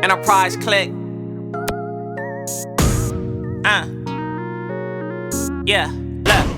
Enterprise click. Yeah, look.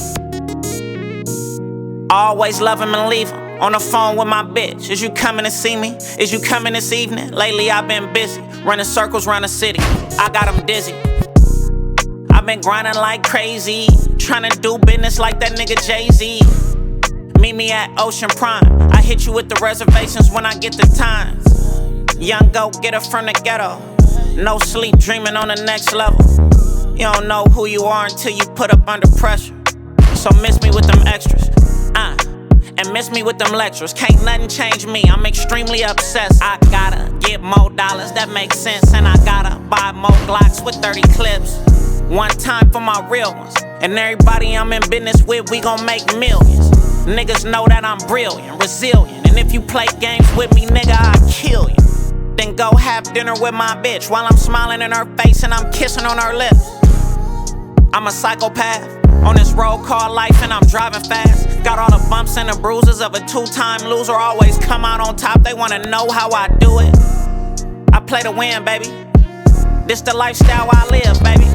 Always love him and leave him. On the phone with my bitch. Is you coming to see me? Is you coming this evening? Lately I've been busy, running circles around the city. I got him dizzy. I've been grinding like crazy, trying to do business like that nigga Jay-Z. Meet me at Ocean Prime. I hit you with the reservations when I get the time. Young go-getter from the ghetto. No sleep, dreaming on the next level. You don't know who you are until you put up under pressure. So miss me with them extras. And miss me with them lectures. Can't nothing change me, I'm extremely obsessed. I gotta get more dollars, that makes sense. And I gotta buy more Glocks with 30 clips. One time for my real ones. And everybody I'm in business with, we gon' make millions. Niggas know that I'm brilliant, resilient. And if you play games with me, nigga, I'll kill you. Then go have dinner with my bitch while I'm smiling in her face and I'm kissing on her lips. I'm a psychopath on this road called life and I'm driving fast. Got all the bumps and the bruises of a two-time loser. Always come out on top, they wanna know how I do it. I play to win, baby. This the lifestyle I live, baby.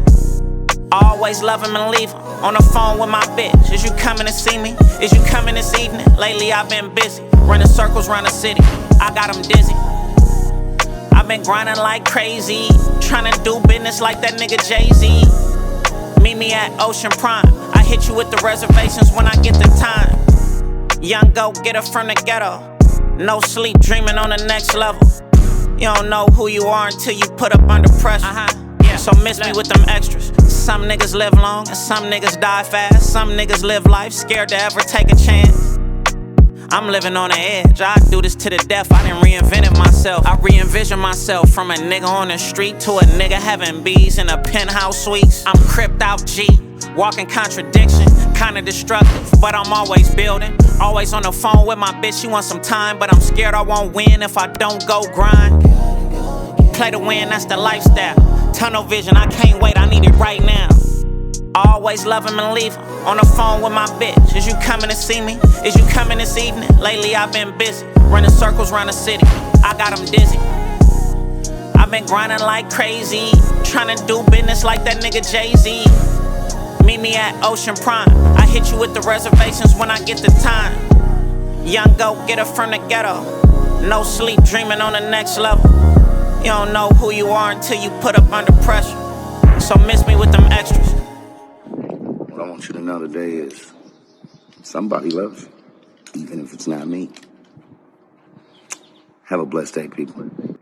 Always love him and leave him. On the phone with my bitch. Is you coming to see me? Is you coming this evening? Lately I've been busy, running circles around the city. I got him dizzy. I've been grinding like crazy, trying to do business like that nigga Jay-Z. Meet me at Ocean Prime. I hit you with the reservations when I get the time. Young go-getter from the ghetto. No sleep, dreaming on the next level. You don't know who you are until you put up under pressure. So miss me with them extras. Some niggas live long and some niggas die fast. Some niggas live life scared to ever take a chance. I'm living on the edge, I do this to the death. I done reinvented myself. I re-envision myself from a nigga on the street to a nigga having bees in a penthouse suites. I'm cripped out G, walking contradiction, kinda destructive, but I'm always building. Always on the phone with my bitch, she wants some time, but I'm scared I won't win if I don't go grind. Play to win, that's the lifestyle. Tunnel vision, I can't wait, I need it right now. Always love him and leave him. On the phone with my bitch. Is you coming to see me? Is you coming this evening? Lately I've been busy, running circles around the city. I got him dizzy. I've been grinding like crazy, trying to do business like that nigga Jay-Z. Meet me at Ocean Prime. I hit you with the reservations when I get the time. Young go-getter from the ghetto. No sleep, dreaming on the next level. You don't know who you are until you put up under pressure. So miss me with them extras. What I want you to know today is somebody loves you, even if it's not me. Have a blessed day, people.